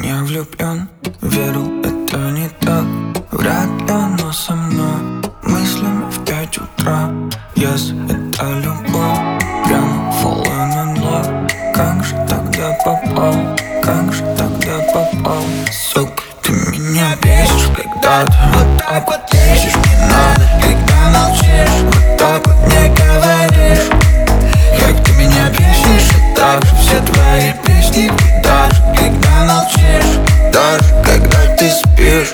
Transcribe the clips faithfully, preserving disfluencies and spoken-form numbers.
меня влюблен, верил, это не так. Вряд ли оно со мной, мыслями в пять утра. Yes, это любовь, прямо falling in love. Как же тогда попал, как же тогда попал? Сука, ты меня бесишь, когда ты вот так вот лезешь. Не надо, когда молчишь, вот так вот не говоришь. Как ты меня бесишь, и так же все твои песни. Даже когда молчишь, даже когда ты спишь.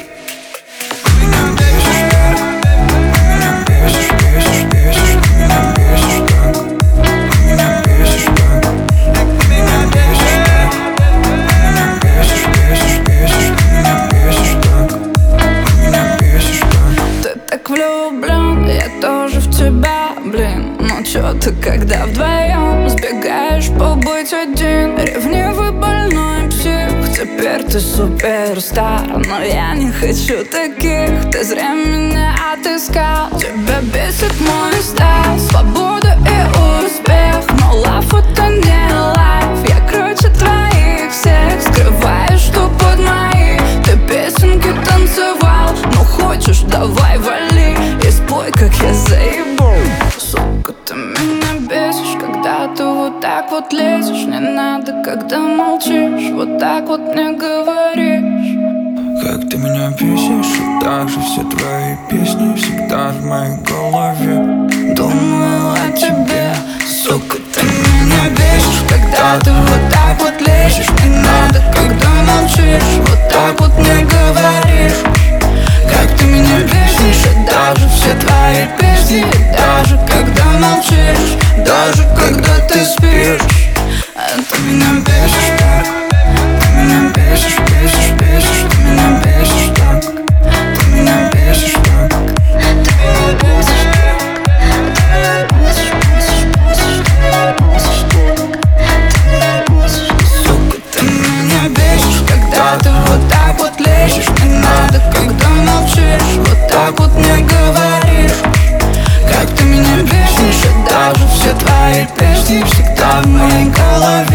Ты меня бесишь так, ты меня бесишь, бесишь, бесишь. Ты меня бесишь так, ты меня бесишь так, ты меня бесишь так, ты меня бесишь, бесишь, бесишь. Ты меня бесишь так, ты меня бесишь так. Ты так влюблен, я тоже в тебя, блин. Ну чё ты, когда вдвоем сбегаешь побыть один? Ревнивый больной псих, теперь ты суперстар. Но я не хочу таких, ты зря меня отыскал. Тебя бесит мой стайл, свобода и успех. Но лав это не лайф, я круче твоих всех. Скрываешь, что под мои ты песенки танцевал. Ну хочешь, давай вали и спой, как я заебу. Сука, ты меня бесишь, когда ты вот так вот лезешь. Не надо, когда молчишь, вот так вот не говоришь. Как ты меня бесишь, и так же все твои песни всегда в моей голове. Думаю о тебе, сука, ты меня бесишь, когда ты вот так вот лезешь. Не надо, когда молчишь, вот так вот не говоришь. Как ты меня бесишь, и даже все твои песни. И даже когда молчишь, даже когда ты спишь. А ты меня бесишь так, ты меня бесишь, бесишь, бесишь. Ты меня бесишь так, ты меня бесишь так, ты меня бесишь так, ты меня бесишь, бесишь, бесишь. Ты меня бесишь, сука, ты меня бесишь, когда ты вот так вот лезешь. Не надо, когда молчишь, вот так вот не говоришь. Как ты меня бесишь, и даже все твои песни всегда в моей голове.